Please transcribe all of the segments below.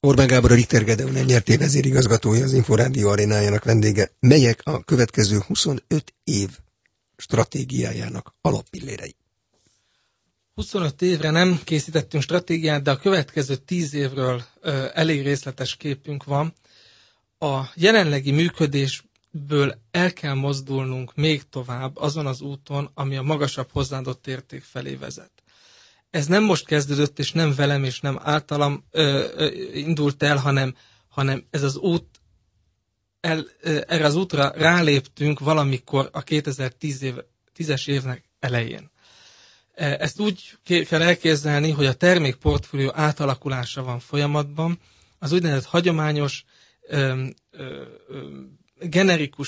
Orbán Gábor a Richter Gedeon nyerté vezérigazgatója, az Inforádió arénájának vendége. Melyek a következő 25 év stratégiájának alappillérei? 25 évre nem készítettünk stratégiát, de a következő 10 évről elég részletes képünk van. A jelenlegi működésből el kell mozdulnunk még tovább azon az úton, ami a magasabb hozzáadott érték felé vezet. Ez nem most kezdődött, és nem velem, és nem általam indult el, hanem ez az út, erre az útra ráléptünk valamikor a 2010-es évnek elején. Ezt úgy kell elképzelni, hogy a termékportfólió átalakulása van folyamatban, az úgynevezett hagyományos, generikus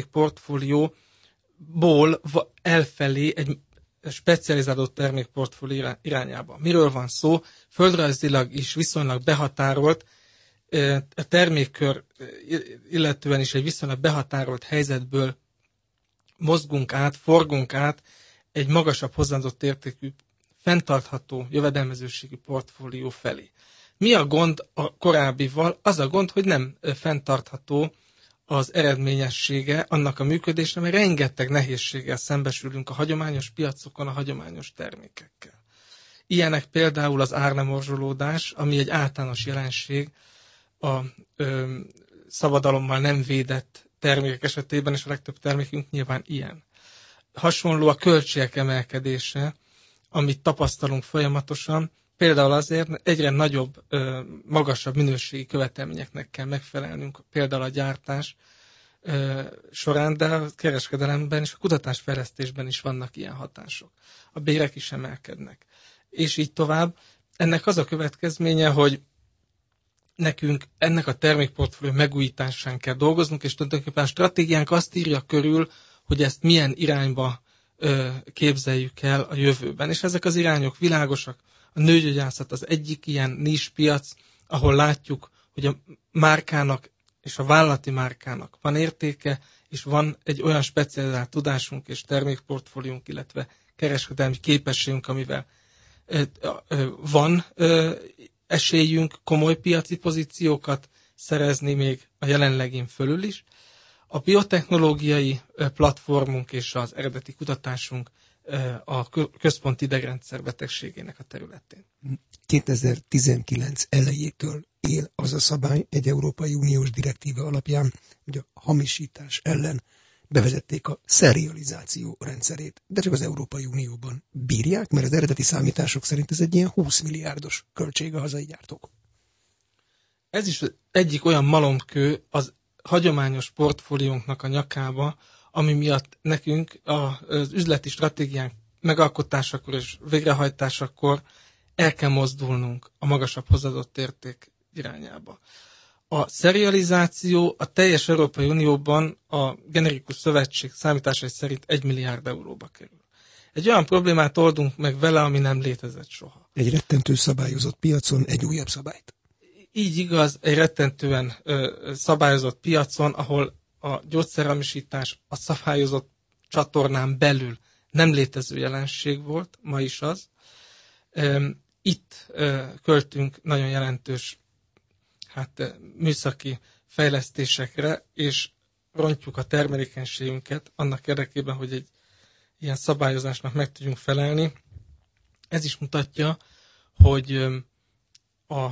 termékportfólióból elfelé egy specializálódott termékportfólió irányába. Miről van szó? Földrajzilag is viszonylag behatárolt, a termékkör illetően is egy viszonylag behatárolt helyzetből mozgunk át, forgunk át egy magasabb hozzáadott értékű, fenntartható jövedelmezőségi portfólió felé. Mi a gond a korábbival? Az a gond, hogy nem fenntartható az eredményessége annak a működésre, mert rengeteg nehézséggel szembesülünk a hagyományos piacokon, a hagyományos termékekkel. Ilyenek például az árlemorzsolódás, ami egy általános jelenség a szabadalommal nem védett termékek esetében, és a legtöbb termékünk nyilván ilyen. Hasonló a költségek emelkedése, amit tapasztalunk folyamatosan, például azért egyre nagyobb, magasabb minőségi követelményeknek kell megfelelnünk, például a gyártás során, de a kereskedelemben és a kutatásfejlesztésben is vannak ilyen hatások. A bérek is emelkednek. És így tovább. Ennek az a következménye, hogy nekünk ennek a termékportfólió megújításán kell dolgoznunk, és tulajdonképpen a stratégiánk azt írja körül, hogy ezt milyen irányba képzeljük el a jövőben. És ezek az irányok világosak. A nőgyógyászat az egyik ilyen niche-piac, ahol látjuk, hogy a márkának és a vállalati márkának van értéke, és van egy olyan specializált tudásunk és termékportfóliónk, illetve kereskedelmi képességünk, amivel van esélyünk komoly piaci pozíciókat szerezni még a jelenlegin fölül is. A biotechnológiai platformunk és az eredeti kutatásunk a központi idegrendszer betegségének a területén. 2019 elejétől él az a szabály egy Európai Uniós direktíva alapján, hogy a hamisítás ellen bevezették a szerializáció rendszerét, de csak az Európai Unióban bírják, mert az eredeti számítások szerint ez egy ilyen 20 milliárdos költség a hazai gyártók. Ez is egyik olyan malomkő az hagyományos portfóliónknak a nyakába, ami miatt nekünk az üzleti stratégiánk megalkotásakor és végrehajtásakor el kell mozdulnunk a magasabb hozzáadott érték irányába. A serializáció a teljes Európai Unióban a generikus szövetség számításai szerint 1 milliárd euróba kerül. Egy olyan problémát oldunk meg vele, ami nem létezett soha. Egy rettentő szabályozott piacon egy újabb szabályt. Így igaz, egy rettentően szabályozott piacon, ahol a gyógyszerhamisítás a szabályozott csatornán belül nem létező jelenség volt, ma is az. Itt költünk nagyon jelentős műszaki fejlesztésekre, és rontjuk a termelékenységünket annak érdekében, hogy egy ilyen szabályozásnak meg tudjunk felelni. Ez is mutatja, hogy a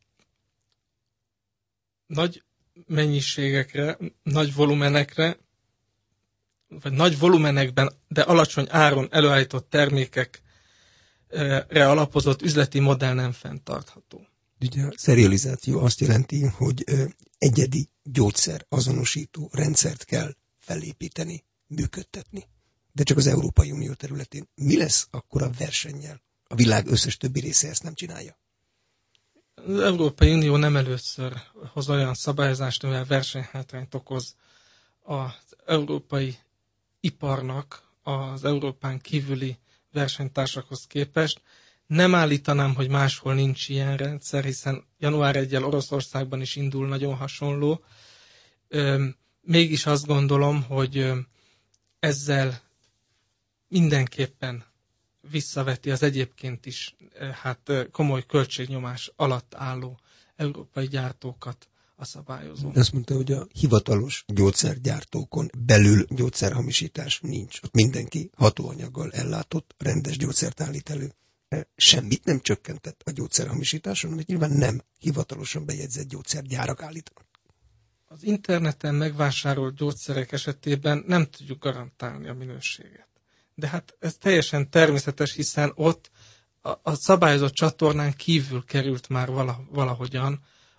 nagy mennyiségekre, nagy volumenekre, vagy nagy volumenekben, de alacsony áron előállított termékekre alapozott üzleti modell nem fenntartható. Ugye a serializáció azt jelenti, hogy egyedi gyógyszer azonosító rendszert kell felépíteni, működtetni. De csak az Európai Unió területén. Mi lesz akkor a versennyel? A világ összes többi része ezt nem csinálja. Az Európai Unió nem először hoz olyan szabályozást, amivel versenyhátrányt okoz az európai iparnak az Európán kívüli versenytársakhoz képest. Nem állítanám, hogy máshol nincs ilyen rendszer, hiszen január 1-jel Oroszországban is indul nagyon hasonló. Mégis azt gondolom, hogy ezzel mindenképpen visszaveti az egyébként is komoly költségnyomás alatt álló európai gyártókat a szabályozó. De azt mondta, hogy a hivatalos gyógyszergyártókon belül gyógyszerhamisítás nincs. Ott mindenki hatóanyaggal ellátott, rendes gyógyszert állít elő. Semmit nem csökkentett a gyógyszerhamisításon, mert nyilván nem hivatalosan bejegyzett gyógyszergyárak állítanak. Az interneten megvásárolt gyógyszerek esetében nem tudjuk garantálni a minőséget. De hát ez teljesen természetes, hiszen ott a szabályozott csatornán kívül került már valahogyan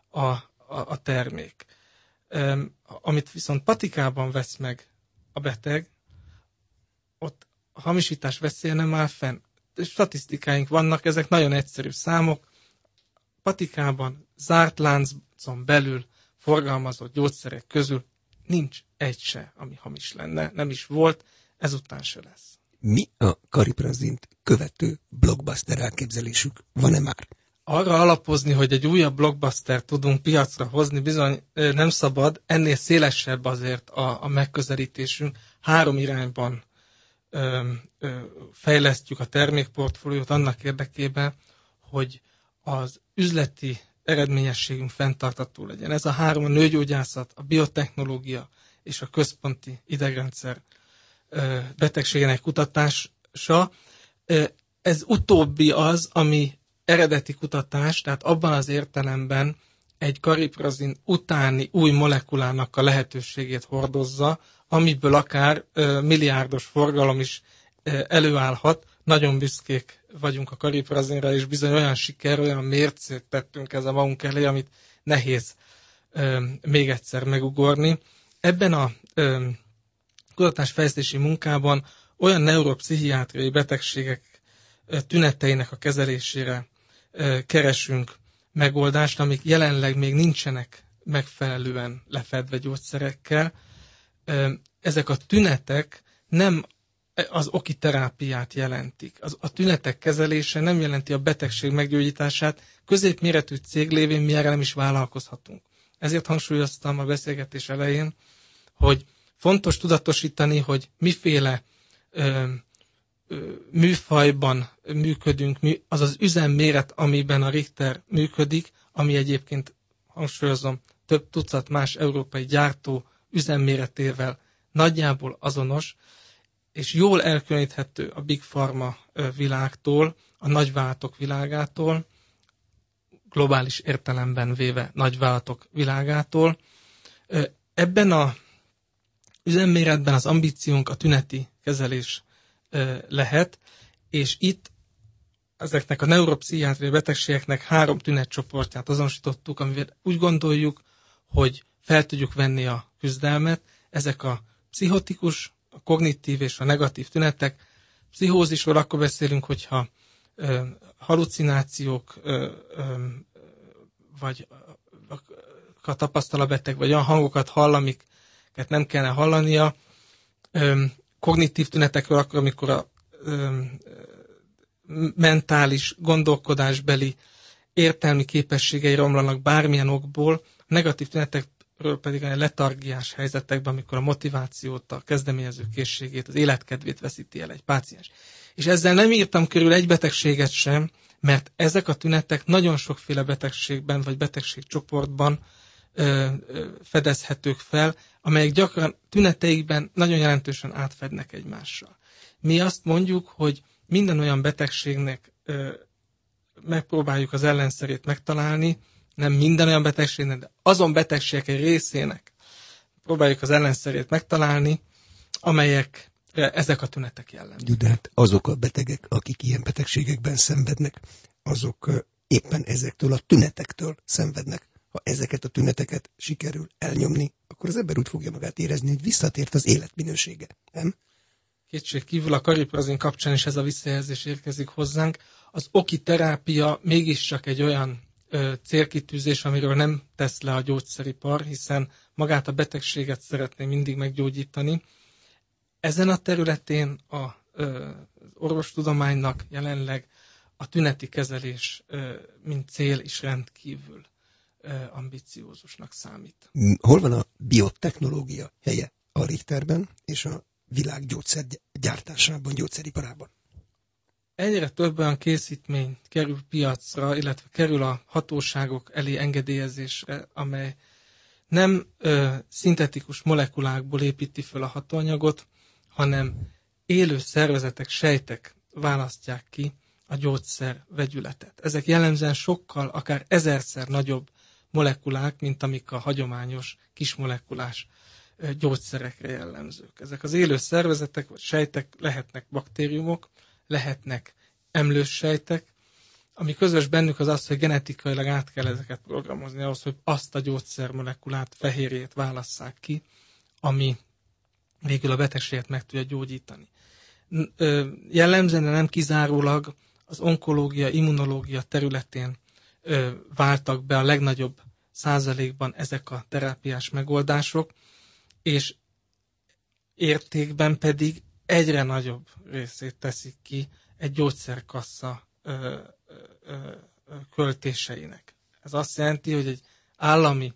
a termék. Amit viszont patikában vesz meg a beteg, ott a hamisítás veszélye nem áll fenn. Statisztikáink vannak, ezek nagyon egyszerű számok. Patikában, zárt láncon belül forgalmazott gyógyszerek közül nincs egy se, ami hamis lenne. Nem is volt, ezután se lesz. Mi a Cariprazint követő blockbuster elképzelésük? Van-e már? Arra alapozni, hogy egy újabb blockbuster tudunk piacra hozni, bizony nem szabad, ennél szélesebb azért a megközelítésünk. 3 irányban fejlesztjük a termékportfóliót annak érdekében, hogy az üzleti eredményességünk fenntartható legyen. Ez a 3, a nőgyógyászat, a biotechnológia és a központi idegrendszer betegségének kutatása. Ez utóbbi az, ami eredeti kutatás, tehát abban az értelemben egy kariprazin utáni új molekulának a lehetőségét hordozza, amiből akár milliárdos forgalom is előállhat. Nagyon büszkék vagyunk a kariprazinra, és bizony olyan siker, olyan mércét tettünk ez a magunk elé, amit nehéz még egyszer megugorni. Ebben a kutatásfejlesztési munkában olyan neuropszichiátriai betegségek tüneteinek a kezelésére keresünk megoldást, amik jelenleg még nincsenek megfelelően lefedve gyógyszerekkel. Ezek a tünetek nem az oki terápiát jelentik. A tünetek kezelése nem jelenti a betegség meggyógyítását. Középméretű cég lévén mi erre nem is vállalkozhatunk. Ezért hangsúlyoztam a beszélgetés elején, hogy fontos tudatosítani, hogy miféle műfajban működünk, az az üzemméret, amiben a Richter működik, ami egyébként, hangsúlyozom, több tucat más európai gyártó üzemméretével nagyjából azonos, és jól elkülöníthető a Big Pharma világtól, a nagyvállalatok világától, globális értelemben véve nagyvállalatok világától. Ebben az üzemméretben az ambíciónk a tüneti kezelés lehet, és itt ezeknek a neuropszichiátriai betegségeknek 3 tünetcsoportját azonosítottuk, amivel úgy gondoljuk, hogy fel tudjuk venni a küzdelmet. Ezek a pszichotikus, a kognitív és a negatív tünetek. Pszichózisról akkor beszélünk, hogyha halucinációk vagy tapasztal a beteg, vagy olyan hangokat hall, amiket nem kellene hallania. Kognitív tünetekről akkor, amikor a mentális, gondolkodásbeli értelmi képességei romlanak bármilyen okból. A negatív tünetekről pedig a letargiás helyzetekben, amikor a motivációt, a kezdeményező készségét, az életkedvét veszíti el egy páciens. És ezzel nem írtam körül egy betegséget sem, mert ezek a tünetek nagyon sokféle betegségben vagy betegségcsoportban fedezhetők fel, amelyek gyakran tüneteikben nagyon jelentősen átfednek egymással. Mi azt mondjuk, hogy minden olyan betegségnek megpróbáljuk az ellenszerét megtalálni, nem minden olyan betegségnek, de azon betegségek egy részének próbáljuk az ellenszerét megtalálni, amelyek ezek a tünetek jellemzők. De hát azok a betegek, akik ilyen betegségekben szenvednek, azok éppen ezektől a tünetektől szenvednek. Ha ezeket a tüneteket sikerül elnyomni, akkor az ember úgy fogja magát érezni, hogy visszatért az életminősége, nem? Kétség kívül a kariprazin kapcsán is ez a visszajelzés érkezik hozzánk. Az oki terápia mégiscsak egy olyan célkitűzés, amiről nem tesz le a gyógyszeripar, hiszen magát a betegséget szeretné mindig meggyógyítani. Ezen a területén az orvostudománynak jelenleg a tüneti kezelés, mint cél is rendkívül ambiciózusnak számít. Hol van a biotechnológia helye a Richterben és a világ gyógyszergyártásában, gyógyszeriparában? egyre több olyan készítmény kerül piacra, illetve kerül a hatóságok elé engedélyezésre, amely nem szintetikus molekulákból építi föl a hatóanyagot, hanem élő szervezetek, sejtek választják ki a gyógyszer vegyületet. Ezek jellemzően sokkal, akár 1000-szer nagyobb molekulák, mint amik a hagyományos kismolekulás gyógyszerekre jellemzők. Ezek az élő szervezetek vagy sejtek lehetnek baktériumok, lehetnek emlős sejtek, ami közös bennük az az, hogy genetikailag át kell ezeket programozni ahhoz, hogy azt a gyógyszermolekulát, fehérjét válasszák ki, ami végül a betegséget meg tudja gyógyítani. Jellemzően nem kizárólag az onkológia, immunológia területén váltak be a legnagyobb százalékban ezek a terápiás megoldások, és értékben pedig egyre nagyobb részét teszik ki egy gyógyszerkassa költéseinek. Ez azt jelenti, hogy egy állami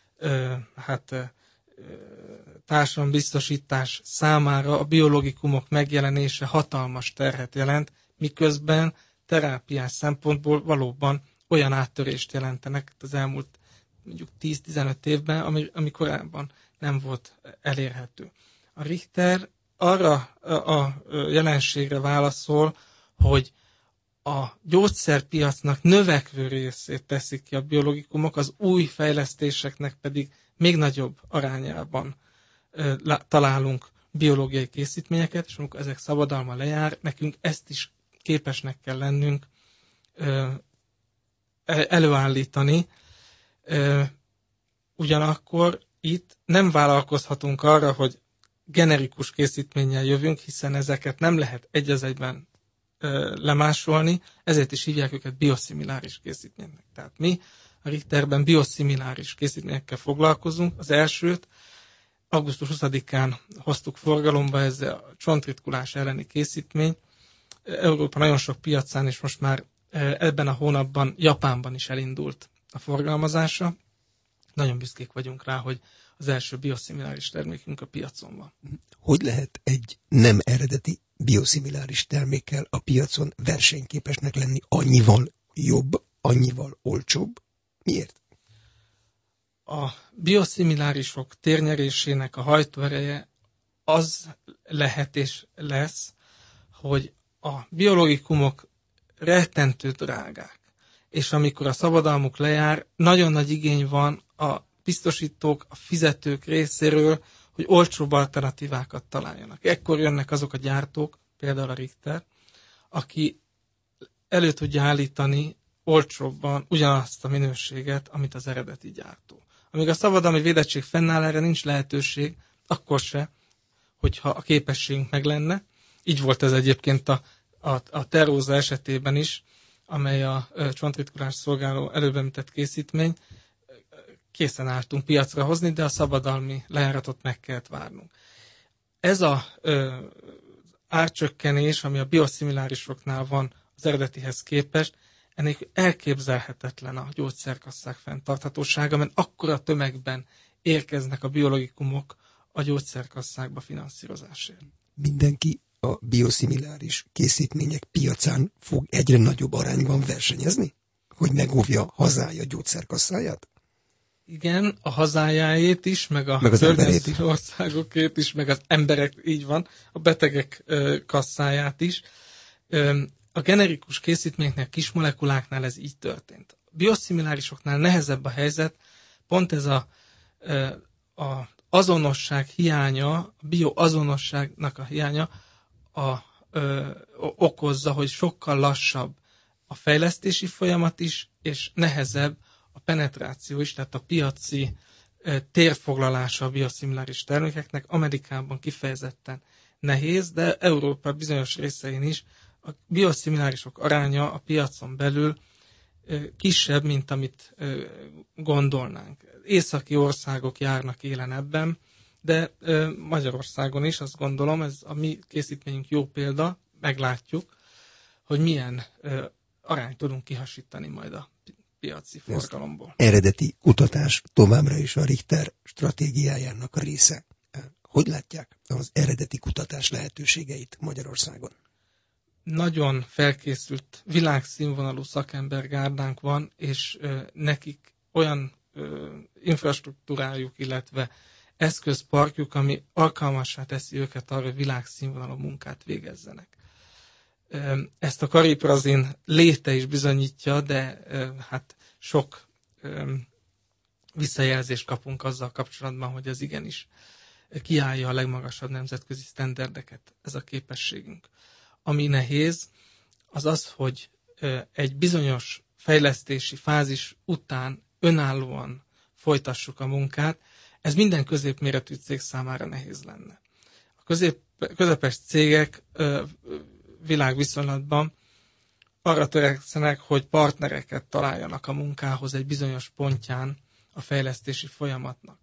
társadalombiztosítás számára a biologikumok megjelenése hatalmas terhet jelent, miközben terápiás szempontból valóban olyan áttörést jelentenek az elmúlt mondjuk 10-15 évben, ami korábban nem volt elérhető. A Richter arra a jelenségre válaszol, hogy a gyógyszerpiacnak növekvő részét teszik ki a biologikumok, az új fejlesztéseknek pedig még nagyobb arányában találunk biológiai készítményeket, és amikor ezek szabadalma lejár, nekünk ezt is képesnek kell lennünk előállítani. Ugyanakkor itt nem vállalkozhatunk arra, hogy generikus készítménnyel jövünk, hiszen ezeket nem lehet egy az egyben lemásolni, ezért is hívják őket bioszimiláris készítménynek. Tehát mi a Richterben bioszimiláris készítményekkel foglalkozunk. Az elsőt augusztus 20-án hoztuk forgalomba, ez a csontritkulás elleni készítmény. Európa nagyon sok piacán, és most már ebben a hónapban Japánban is elindult a forgalmazása. Nagyon büszkék vagyunk rá, hogy az első bioszimiláris termékünk a piacon van. Hogy lehet egy nem eredeti bioszimiláris termékkel a piacon versenyképesnek lenni, annyival jobb, annyival olcsóbb? Miért? A bioszimilárisok térnyerésének a hajtóereje az lehet és lesz, hogy a biologikumok rettentő drágák, és amikor a szabadalmuk lejár, nagyon nagy igény van a biztosítók, a fizetők részéről, hogy olcsóbb alternatívákat találjanak. Ekkor jönnek azok a gyártók, például a Richter, aki elő tudja állítani olcsóbban ugyanazt a minőséget, amit az eredeti gyártó. Amíg a szabadalmi védettség fennáll, erre nincs lehetőség, akkor se, hogyha a képességünk meg lenne. Így volt ez egyébként a Terróza esetében is, amely a csontritkulás szolgáló előbb említett készítmény. Készen álltunk piacra hozni, de a szabadalmi lejáratot meg kellett várnunk. Ez az árcsökkenés, ami a bioszimilárisoknál van az eredetihez képest, ennek elképzelhetetlen a gyógyszerkasszák fenntarthatósága, mert akkora tömegben érkeznek a biologikumok a gyógyszerkasszákba finanszírozásért. Mindenki a bioszimiláris készítmények piacán fog egyre nagyobb arányban versenyezni, hogy megóvja hazája gyógyszerkasszáját? Igen, a hazájáét is, meg a környező országokét is, meg az emberek, így van, a betegek kasszáját is. A generikus készítményeknél, kismolekuláknál ez így történt. A bioszimilárisoknál nehezebb a helyzet, pont ez a azonosság hiánya, a bioazonosságnak a hiánya okozza, hogy sokkal lassabb a fejlesztési folyamat is, és nehezebb a penetráció is, tehát a piaci térfoglalása a bioszimiláris termékeknek. Amerikában kifejezetten nehéz, de Európa bizonyos részein is a bioszimilárisok aránya a piacon belül kisebb, mint amit gondolnánk. Északi országok járnak élen ebben, de Magyarországon is, azt gondolom, ez a mi készítményünk jó példa, meglátjuk, hogy milyen arányt tudunk kihasítani majd a piaci forgalomból. Eredeti kutatás továbbra is a Richter stratégiájának a része. Hogy látják az eredeti kutatás lehetőségeit Magyarországon? nagyon felkészült, világszínvonalú szakembergárdánk van, és nekik olyan infrastruktúrájuk, illetve eszközparkjuk, ami alkalmassá teszi őket arra, hogy világszínvonalú munkát végezzenek. Ezt a Karib-Razin léte is bizonyítja, de hát sok visszajelzést kapunk azzal kapcsolatban, hogy ez igenis kiállja a legmagasabb nemzetközi sztenderdeket, ez a képességünk. Ami nehéz, az az, hogy egy bizonyos fejlesztési fázis után önállóan folytassuk a munkát, ez minden középméretű cég számára nehéz lenne. A közepes cégek világviszonylatban arra törekszenek, hogy partnereket találjanak a munkához egy bizonyos pontján a fejlesztési folyamatnak.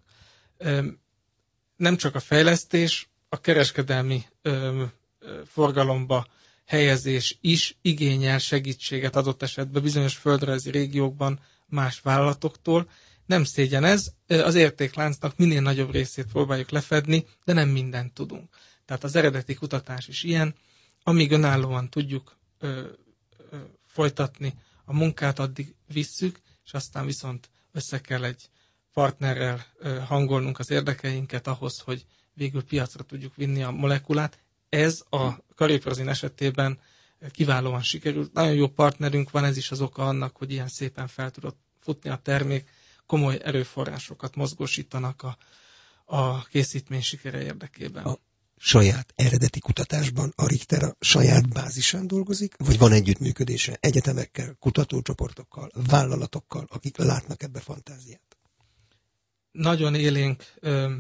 Nem csak a fejlesztés, a kereskedelmi forgalomba helyezés is igényel segítséget adott esetben bizonyos földrajzi régiókban más vállalatoktól. Nem szégyen ez, az értékláncnak minél nagyobb részét próbáljuk lefedni, de nem mindent tudunk. Tehát az eredeti kutatás is ilyen, amíg önállóan tudjuk folytatni a munkát, addig visszük, és aztán viszont össze kell egy partnerrel hangolnunk az érdekeinket ahhoz, hogy végül piacra tudjuk vinni a molekulát. Ez a Karib-Razin esetében kiválóan sikerült. Nagyon jó partnerünk van, ez is az oka annak, hogy ilyen szépen fel tudott futni a termék, komoly erőforrásokat mozgósítanak a készítmény sikere érdekében. A saját eredeti kutatásban a Richter a saját bázisán dolgozik, vagy van együttműködése egyetemekkel, kutatócsoportokkal, vállalatokkal, akik látnak ebbe fantáziát? Nagyon élénk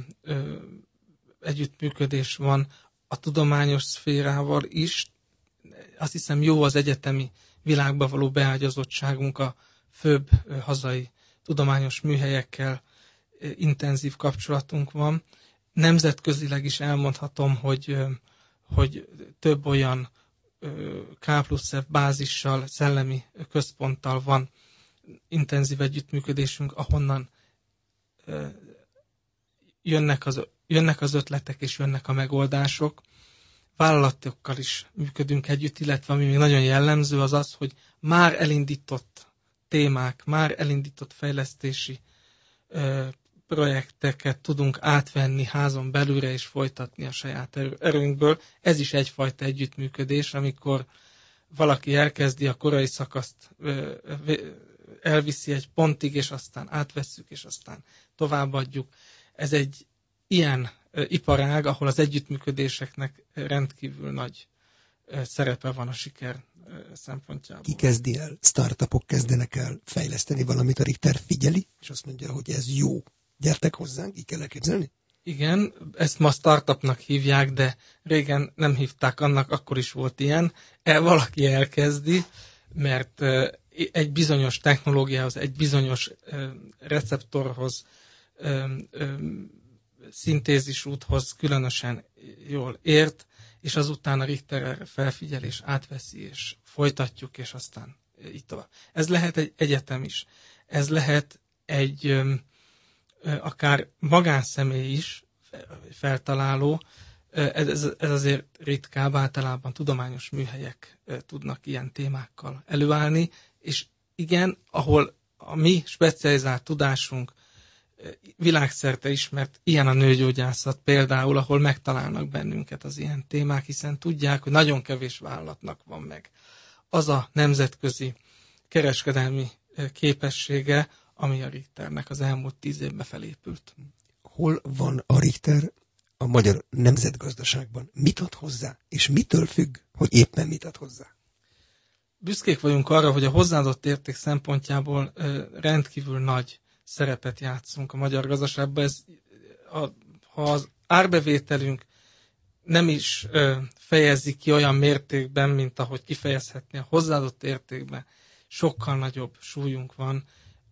együttműködés van a tudományos szférával is. Azt hiszem jó az egyetemi világba való beágyazottságunk, a főbb hazai tudományos műhelyekkel intenzív kapcsolatunk van. Nemzetközileg is elmondhatom, hogy több olyan K+F bázissal, szellemi központtal van intenzív együttműködésünk, ahonnan jönnek az ötletek és jönnek a megoldások. Vállalatokkal is működünk együtt, illetve ami még nagyon jellemző az az, hogy már elindított témák, már elindított fejlesztési projekteket tudunk átvenni házon belülre és folytatni a saját erőnkből. Ez is egyfajta együttműködés, amikor valaki elkezdi a korai szakaszt, elviszi egy pontig, és aztán átvesszük, és aztán továbbadjuk. Ez egy ilyen iparág, ahol az együttműködéseknek rendkívül nagy szerepe van a siker szempontjából. Ki kezdi el? Startupok kezdenek el fejleszteni valamit, a Richter figyeli, és azt mondja, hogy ez jó. Gyertek hozzánk, így kell elképzelni? Igen, ezt ma startupnak hívják, de régen nem hívták annak, akkor is volt ilyen. Valaki elkezdi, mert egy bizonyos technológiához, egy bizonyos receptorhoz, szintézisúthoz különösen jól ért, és azután a Richter erre felfigyel, és átveszi, és folytatjuk, és aztán így tovább. Ez lehet egy egyetem is. Ez lehet egy akár magánszemély is, feltaláló. Ez azért ritkább, általában tudományos műhelyek tudnak ilyen témákkal előállni, és igen, ahol a mi specializált tudásunk világszerte ismert, ilyen a nőgyógyászat például, ahol megtalálnak bennünket az ilyen témák, hiszen tudják, hogy nagyon kevés vállalatnak van meg az a nemzetközi kereskedelmi képessége, ami a Richternek az elmúlt 10 évben felépült. Hol van a Richter a magyar nemzetgazdaságban? Mit ad hozzá? És mitől függ, hogy éppen mit ad hozzá? Büszkék vagyunk arra, hogy a hozzáadott érték szempontjából rendkívül nagy szerepet játszunk a magyar gazdaságban. Ha az árbevételünk nem is fejezik ki olyan mértékben, mint ahogy kifejezhetné, a hozzáadott értékben sokkal nagyobb súlyunk van,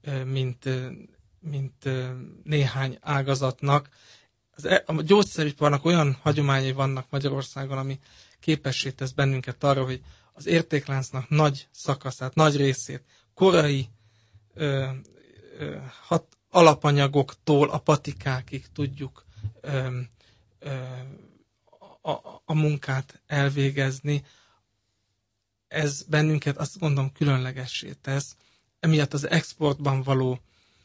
mint néhány ágazatnak. A gyógyszeriparnak olyan hagyományai vannak Magyarországon, ami képessé tesz bennünket arra, hogy az értékláncnak nagy szakaszát, nagy részét korai alapanyagoktól a patikákig tudjuk a munkát elvégezni. ez bennünket azt gondolom különlegessé tesz. Emiatt az exportban való,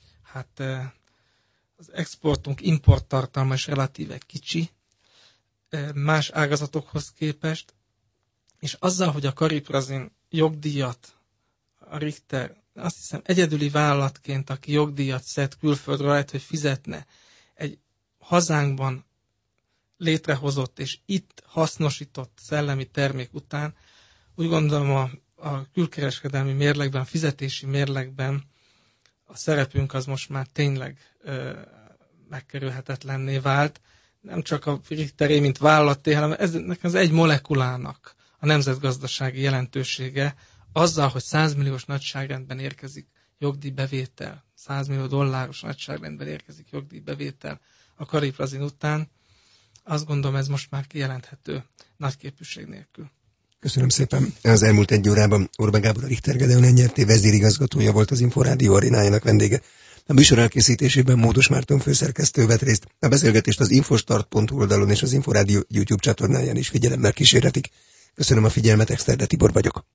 az exportunk importtartalma is relatíve kicsi, más ágazatokhoz képest, és azzal, hogy a Kariprazin jogdíjat, a Richter, azt hiszem egyedüli vállalatként, aki jogdíjat szed külföldről, lehet, hogy fizetne egy hazánkban létrehozott és itt hasznosított szellemi termék után, úgy gondolom a külkereskedelmi mérlegben, a fizetési mérlegben a szerepünk az most már tényleg megkerülhetetlenné vált. Nem csak a Richteré, mint vállalaté, hanem ennek az egy molekulának a nemzetgazdasági jelentősége azzal, hogy 100 milliós nagyságrendben érkezik jogdíjbevétel, 100 millió dolláros nagyságrendben érkezik jogdíjbevétel a Kariprazin után, azt gondolom ez most már kijelenthető nagy képűség nélkül. Köszönöm szépen. Az elmúlt egy órában Orbán Gábor, a Richter Gedeon NRT vezérigazgatója volt az Inforádió arénájának vendége. A műsor elkészítésében Módos Márton főszerkesztő vett részt. A beszélgetést az infostart.hu oldalon és az Inforádió YouTube csatornáján is figyelemmel kísérhetik. Köszönöm a figyelmet, Exterde Tibor vagyok.